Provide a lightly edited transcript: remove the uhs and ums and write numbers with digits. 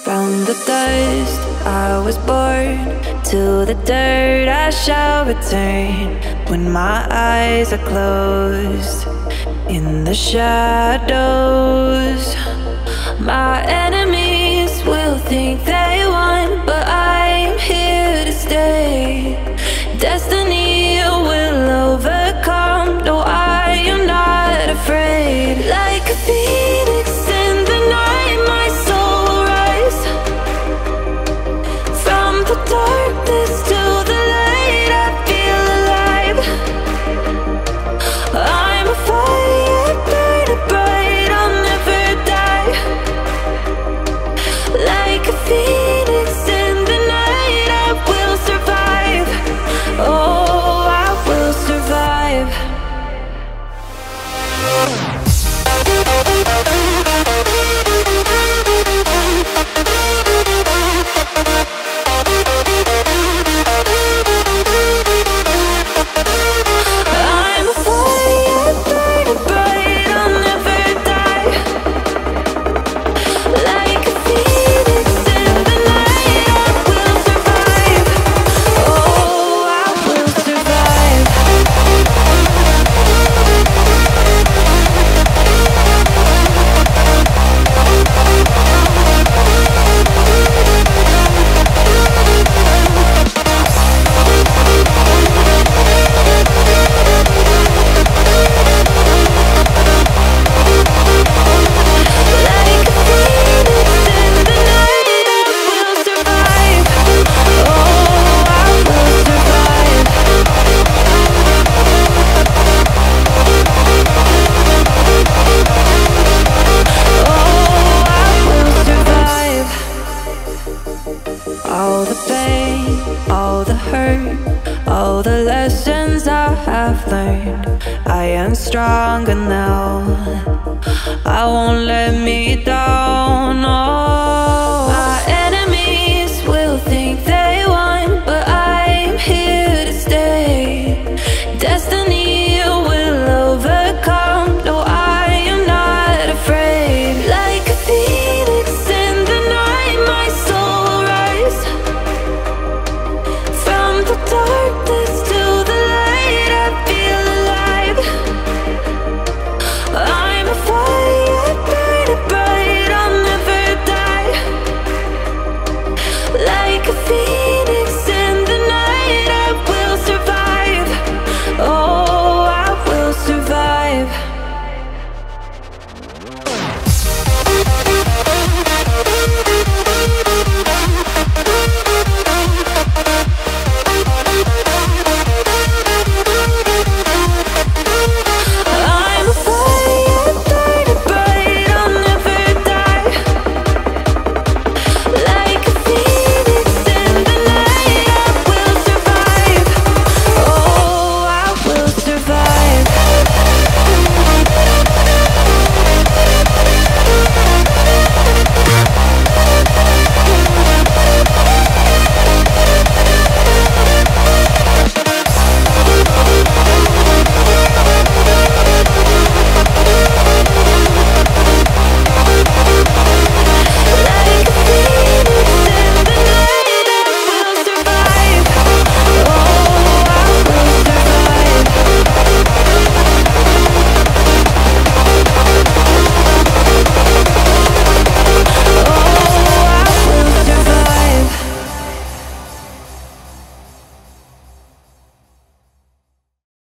From the dust I was born, to the dirt I shall return. When my eyes are closed, in the shadows, my enemies will think they won, but I'm here to stay. Destiny will overcome. No, I am not afraid. Like a phoenix in the night, my soul will rise. From the darkness to the light, I feel alive. I'm a fire burning bright, I'll never die. Like a phoenix in the night, I will survive. Oh, I will survive. I'm a fire burning bright, I'll never die. Like a phoenix in the night, I will survive. Oh, I will survive. Like a phoenix in the night, I will survive. Oh, I will survive. Oh, I will survive. All the pain, all the hurt, all the lessons I have learned, I am stronger now. I won't let me down.